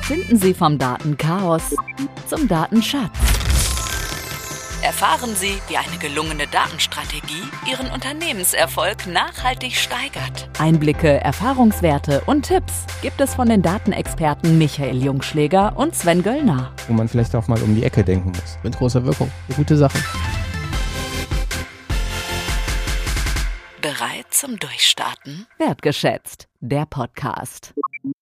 Finden Sie vom Datenchaos zum Datenschatz. Erfahren Sie, wie eine gelungene Datenstrategie Ihren Unternehmenserfolg nachhaltig steigert. Einblicke, Erfahrungswerte und Tipps gibt es von den Datenexperten Michael Jungschläger und Sven Göllner. Wo man vielleicht auch mal um die Ecke denken muss. Mit großer Wirkung. Eine gute Sache. Bereit zum Durchstarten? Wertgeschätzt, der Podcast.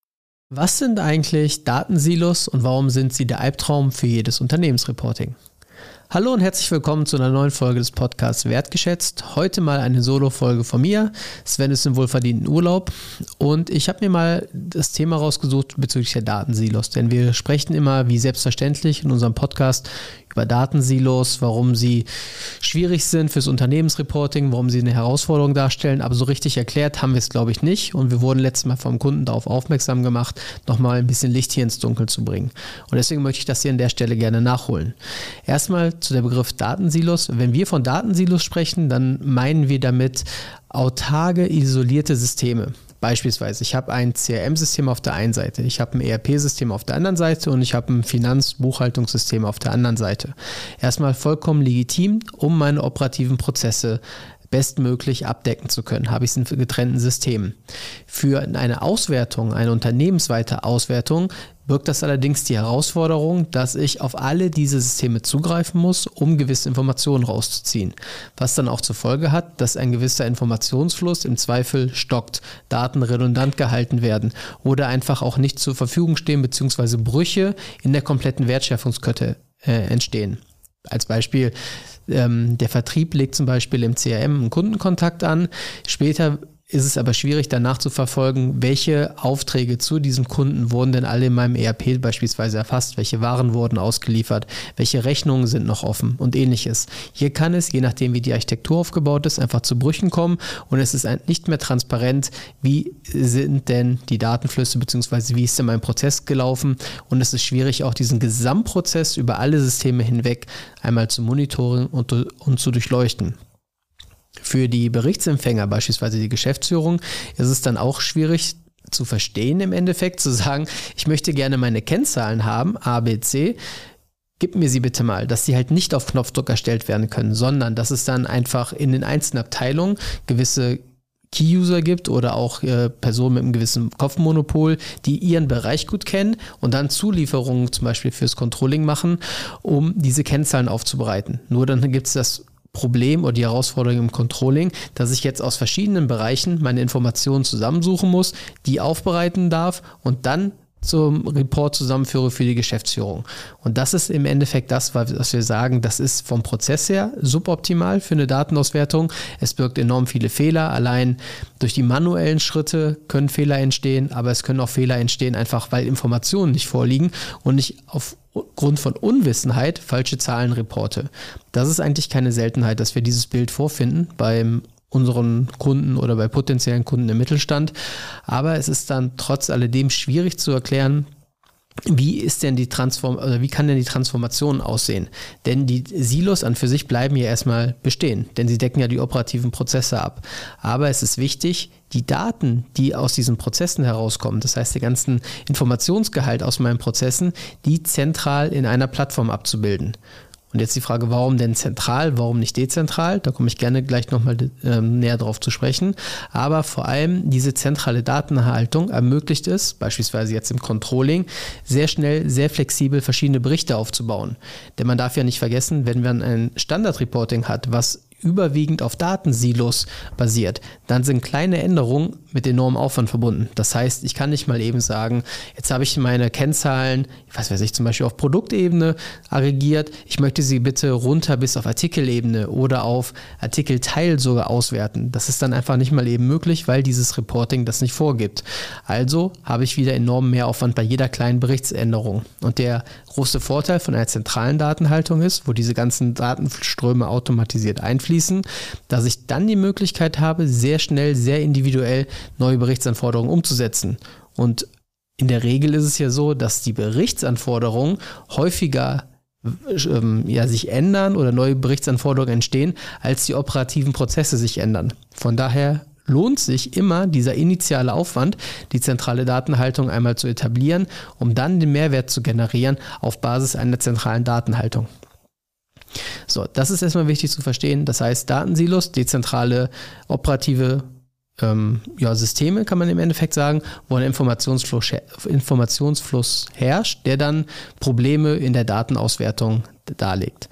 Was sind eigentlich Datensilos und warum sind sie der Albtraum für jedes Unternehmensreporting? Hallo und herzlich willkommen zu einer neuen Folge des Podcasts Wertgeschätzt. Heute mal eine Solo-Folge von mir. Sven ist im wohlverdienten Urlaub und ich habe mir mal das Thema rausgesucht bezüglich der Datensilos. Denn wir sprechen immer, wie selbstverständlich, in unserem Podcast über Datensilos, warum sie schwierig sind fürs Unternehmensreporting, warum sie eine Herausforderung darstellen. Aber so richtig erklärt haben wir es, glaube ich, nicht. Und wir wurden letztes Mal vom Kunden darauf aufmerksam gemacht, nochmal ein bisschen Licht hier ins Dunkel zu bringen. Und deswegen möchte ich das hier an der Stelle gerne nachholen. Erstmal zu der Begriff Datensilos. Wenn wir von Datensilos sprechen, dann meinen wir damit autarke, isolierte Systeme. Beispielsweise, ich habe ein CRM-System auf der einen Seite, ich habe ein ERP-System auf der anderen Seite und ich habe ein Finanzbuchhaltungssystem auf der anderen Seite. Erstmal vollkommen legitim, um meine operativen Prozesse bestmöglich abdecken zu können, habe ich es in getrennten Systemen. Für eine Auswertung, eine unternehmensweite Auswertung, birgt das allerdings die Herausforderung, dass ich auf alle diese Systeme zugreifen muss, um gewisse Informationen rauszuziehen. Was dann auch zur Folge hat, dass ein gewisser Informationsfluss im Zweifel stockt, Daten redundant gehalten werden oder einfach auch nicht zur Verfügung stehen bzw. Brüche in der kompletten Wertschöpfungskette entstehen. Als Beispiel, der Vertrieb legt zum Beispiel im CRM einen Kundenkontakt an, später ist es aber schwierig danach zu verfolgen, welche Aufträge zu diesem Kunden wurden denn alle in meinem ERP beispielsweise erfasst, welche Waren wurden ausgeliefert, welche Rechnungen sind noch offen und ähnliches. Hier kann es, je nachdem wie die Architektur aufgebaut ist, einfach zu Brüchen kommen und es ist nicht mehr transparent, wie sind denn die Datenflüsse bzw. wie ist denn mein Prozess gelaufen und es ist schwierig auch diesen Gesamtprozess über alle Systeme hinweg einmal zu monitoren und zu durchleuchten. Für die Berichtsempfänger, beispielsweise die Geschäftsführung, ist es dann auch schwierig zu verstehen im Endeffekt, zu sagen, ich möchte gerne meine Kennzahlen haben, A, B, C, gib mir sie bitte mal, dass sie halt nicht auf Knopfdruck erstellt werden können, sondern dass es dann einfach in den einzelnen Abteilungen gewisse Key-User gibt oder auch Personen mit einem gewissen Kopfmonopol, die ihren Bereich gut kennen und dann Zulieferungen zum Beispiel fürs Controlling machen, um diese Kennzahlen aufzubereiten. Nur dann gibt es das Problem oder die Herausforderung im Controlling, dass ich jetzt aus verschiedenen Bereichen meine Informationen zusammensuchen muss, die aufbereiten darf und dann zum Report zusammenführe für die Geschäftsführung. Und das ist im Endeffekt das, was wir sagen, das ist vom Prozess her suboptimal für eine Datenauswertung. Es birgt enorm viele Fehler. Allein durch die manuellen Schritte können Fehler entstehen, aber es können auch Fehler entstehen, einfach weil Informationen nicht vorliegen und ich aufgrund von Unwissenheit falsche Zahlen reporte. Das ist eigentlich keine Seltenheit, dass wir dieses Bild vorfinden beim unseren Kunden oder bei potenziellen Kunden im Mittelstand. Aber es ist dann trotz alledem schwierig zu erklären, wie kann denn die Transformation aussehen? Denn die Silos an für sich bleiben ja erstmal bestehen, denn sie decken ja die operativen Prozesse ab. Aber es ist wichtig, die Daten, die aus diesen Prozessen herauskommen, das heißt der ganzen Informationsgehalt aus meinen Prozessen, die zentral in einer Plattform abzubilden. Und jetzt die Frage, warum denn zentral, warum nicht dezentral? Da komme ich gerne gleich nochmal näher drauf zu sprechen. Aber vor allem diese zentrale Datenerhaltung ermöglicht es, beispielsweise jetzt im Controlling, sehr schnell, sehr flexibel verschiedene Berichte aufzubauen. Denn man darf ja nicht vergessen, wenn man ein Standardreporting hat, was überwiegend auf Datensilos basiert, dann sind kleine Änderungen mit enormem Aufwand verbunden. Das heißt, ich kann nicht mal eben sagen, jetzt habe ich meine Kennzahlen, zum Beispiel auf Produktebene aggregiert, ich möchte sie bitte runter bis auf Artikelebene oder auf Artikelteil sogar auswerten. Das ist dann einfach nicht mal eben möglich, weil dieses Reporting das nicht vorgibt. Also habe ich wieder enormen Mehraufwand bei jeder kleinen Berichtsänderung. Und der große Vorteil von einer zentralen Datenhaltung ist, wo diese ganzen Datenströme automatisiert einfließen, dass ich dann die Möglichkeit habe, sehr schnell, sehr individuell neue Berichtsanforderungen umzusetzen. Und in der Regel ist es ja so, dass die Berichtsanforderungen häufiger sich ändern oder neue Berichtsanforderungen entstehen, als die operativen Prozesse sich ändern. Von daher lohnt sich immer dieser initiale Aufwand, die zentrale Datenhaltung einmal zu etablieren, um dann den Mehrwert zu generieren auf Basis einer zentralen Datenhaltung. So, das ist erstmal wichtig zu verstehen. Das heißt, Datensilos, dezentrale operative Systeme, kann man im Endeffekt sagen, wo ein Informationsfluss herrscht, der dann Probleme in der Datenauswertung darlegt.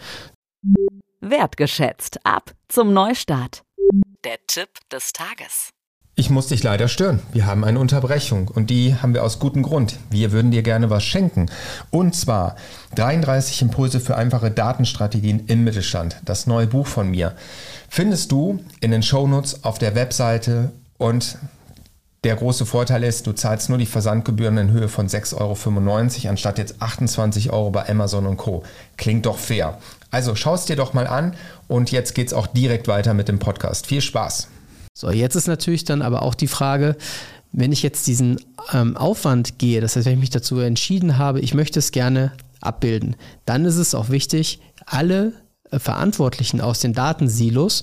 Wertgeschätzt. Ab zum Neustart. Der Tipp des Tages. Ich muss dich leider stören. Wir haben eine Unterbrechung und die haben wir aus gutem Grund. Wir würden dir gerne was schenken. Und zwar 33 Impulse für einfache Datenstrategien im Mittelstand. Das neue Buch von mir findest du in den Shownotes auf der Webseite und der große Vorteil ist, du zahlst nur die Versandgebühren in Höhe von 6,95 € anstatt jetzt 28 € bei Amazon und Co. Klingt doch fair. Also schau es dir doch mal an und jetzt geht's auch direkt weiter mit dem Podcast. Viel Spaß! So, jetzt ist natürlich dann aber auch die Frage, wenn ich jetzt diesen Aufwand gehe, das heißt, wenn ich mich dazu entschieden habe, ich möchte es gerne abbilden, dann ist es auch wichtig, alle Verantwortlichen aus den Datensilos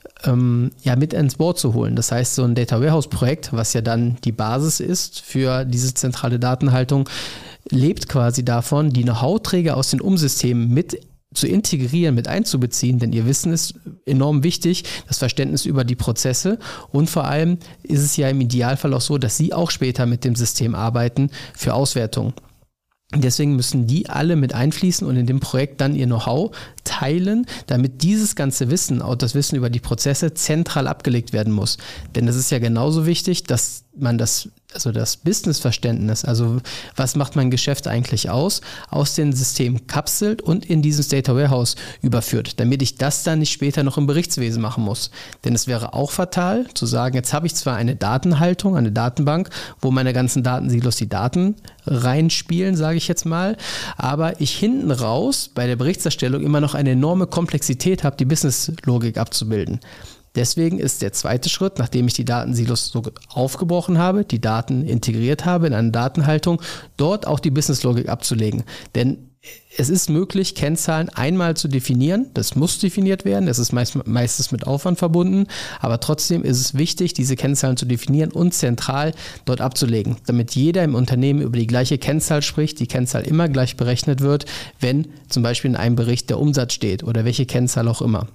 mit ins Board zu holen. Das heißt, so ein Data Warehouse Projekt, was ja dann die Basis ist für diese zentrale Datenhaltung, lebt quasi davon, die Know-how-Träger aus den Umsystemen mit zu integrieren, mit einzubeziehen, denn ihr Wissen ist enorm wichtig, das Verständnis über die Prozesse und vor allem ist es ja im Idealfall auch so, dass sie auch später mit dem System arbeiten für Auswertung. Deswegen müssen die alle mit einfließen und in dem Projekt dann ihr Know-how teilen, damit dieses ganze Wissen, auch das Wissen über die Prozesse, zentral abgelegt werden muss. Denn es ist ja genauso wichtig, dass man das Businessverständnis, also was macht mein Geschäft eigentlich aus dem System kapselt und in dieses Data Warehouse überführt, damit ich das dann nicht später noch im Berichtswesen machen muss. Denn es wäre auch fatal zu sagen, jetzt habe ich zwar eine Datenhaltung, eine Datenbank, wo meine ganzen Datensilos die Daten reinspielen, sage ich jetzt mal, aber ich hinten raus bei der Berichtserstellung immer noch eine enorme Komplexität habe, die Businesslogik abzubilden. Deswegen ist der zweite Schritt, nachdem ich die Datensilos so aufgebrochen habe, die Daten integriert habe in eine Datenhaltung, dort auch die Businesslogik abzulegen. Denn es ist möglich, Kennzahlen einmal zu definieren. Das muss definiert werden. Das ist meistens mit Aufwand verbunden. Aber trotzdem ist es wichtig, diese Kennzahlen zu definieren und zentral dort abzulegen, damit jeder im Unternehmen über die gleiche Kennzahl spricht, die Kennzahl immer gleich berechnet wird, wenn zum Beispiel in einem Bericht der Umsatz steht oder welche Kennzahl auch immer.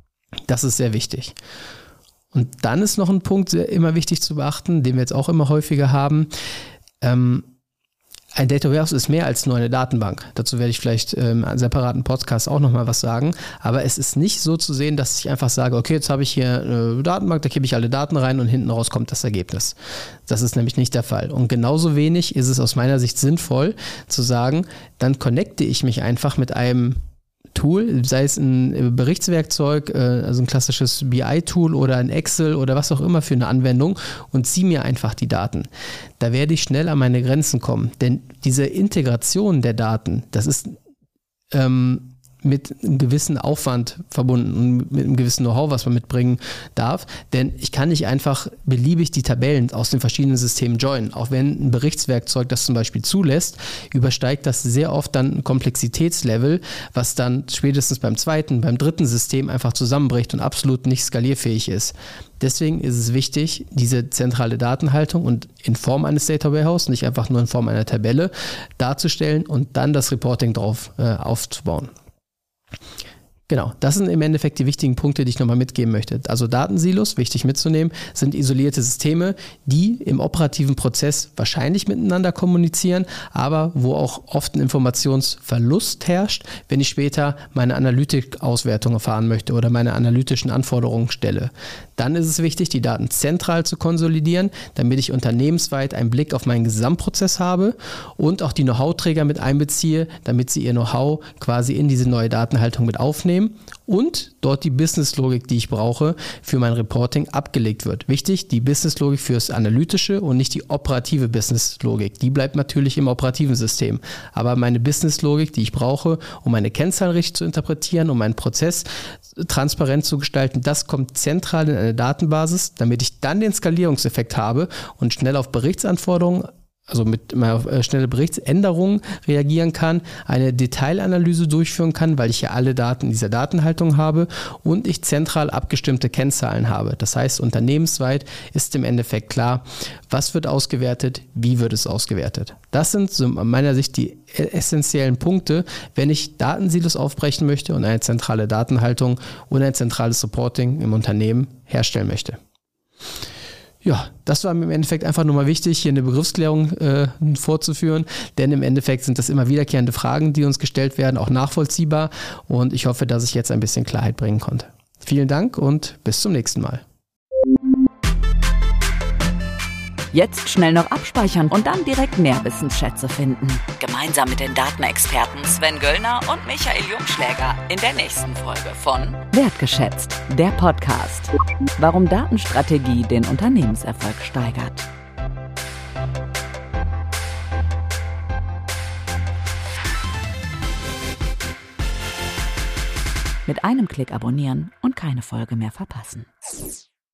Das ist sehr wichtig. Und dann ist noch ein Punkt immer wichtig zu beachten, den wir jetzt auch immer häufiger haben. Ein Data Warehouse ist mehr als nur eine Datenbank. Dazu werde ich vielleicht in einem separaten Podcast auch nochmal was sagen. Aber es ist nicht so zu sehen, dass ich einfach sage, okay, jetzt habe ich hier eine Datenbank, da gebe ich alle Daten rein und hinten raus kommt das Ergebnis. Das ist nämlich nicht der Fall. Und genauso wenig ist es aus meiner Sicht sinnvoll zu sagen, dann connecte ich mich einfach mit einem Tool, sei es ein Berichtswerkzeug, also ein klassisches BI-Tool oder ein Excel oder was auch immer für eine Anwendung und ziehe mir einfach die Daten. Da werde ich schnell an meine Grenzen kommen, denn diese Integration der Daten, das ist mit einem gewissen Aufwand verbunden und mit einem gewissen Know-how, was man mitbringen darf. Denn ich kann nicht einfach beliebig die Tabellen aus den verschiedenen Systemen joinen. Auch wenn ein Berichtswerkzeug das zum Beispiel zulässt, übersteigt das sehr oft dann ein Komplexitätslevel, was dann spätestens beim zweiten, beim dritten System einfach zusammenbricht und absolut nicht skalierfähig ist. Deswegen ist es wichtig, diese zentrale Datenhaltung und in Form eines Data Warehouse, nicht einfach nur in Form einer Tabelle, darzustellen und dann das Reporting drauf aufzubauen. Genau, das sind im Endeffekt die wichtigen Punkte, die ich nochmal mitgeben möchte. Also Datensilos, wichtig mitzunehmen, sind isolierte Systeme, die im operativen Prozess wahrscheinlich miteinander kommunizieren, aber wo auch oft ein Informationsverlust herrscht, wenn ich später meine Analytik-Auswertung erfahren möchte oder meine analytischen Anforderungen stelle. Dann ist es wichtig, die Daten zentral zu konsolidieren, damit ich unternehmensweit einen Blick auf meinen Gesamtprozess habe und auch die Know-how-Träger mit einbeziehe, damit sie ihr Know-how quasi in diese neue Datenhaltung mit aufnehmen und dort die Businesslogik, die ich brauche, für mein Reporting abgelegt wird. Wichtig, die Businesslogik fürs Analytische und nicht die operative Businesslogik. Die bleibt natürlich im operativen System. Aber meine Businesslogik, die ich brauche, um meine Kennzahlen richtig zu interpretieren, um meinen Prozess transparent zu gestalten, das kommt zentral in eine Datenbasis, damit ich dann den Skalierungseffekt habe und schnell auf Berichtsanforderungen also mit auf schnelle Berichtsänderungen reagieren kann, eine Detailanalyse durchführen kann, weil ich ja alle Daten in dieser Datenhaltung habe und ich zentral abgestimmte Kennzahlen habe. Das heißt, unternehmensweit ist im Endeffekt klar, was wird ausgewertet, wie wird es ausgewertet. Das sind so aus meiner Sicht die essentiellen Punkte, wenn ich Datensilos aufbrechen möchte und eine zentrale Datenhaltung und ein zentrales Reporting im Unternehmen herstellen möchte. Ja, das war mir im Endeffekt einfach nur mal wichtig, hier eine Begriffsklärung vorzuführen, denn im Endeffekt sind das immer wiederkehrende Fragen, die uns gestellt werden, auch nachvollziehbar, und ich hoffe, dass ich jetzt ein bisschen Klarheit bringen konnte. Vielen Dank und bis zum nächsten Mal. Jetzt schnell noch abspeichern und dann direkt mehr Wissensschätze finden. Gemeinsam mit den Datenexperten Sven Göllner und Michael Jungschläger in der nächsten Folge von Wertgeschätzt, der Podcast. Warum Datenstrategie den Unternehmenserfolg steigert. Mit einem Klick abonnieren und keine Folge mehr verpassen.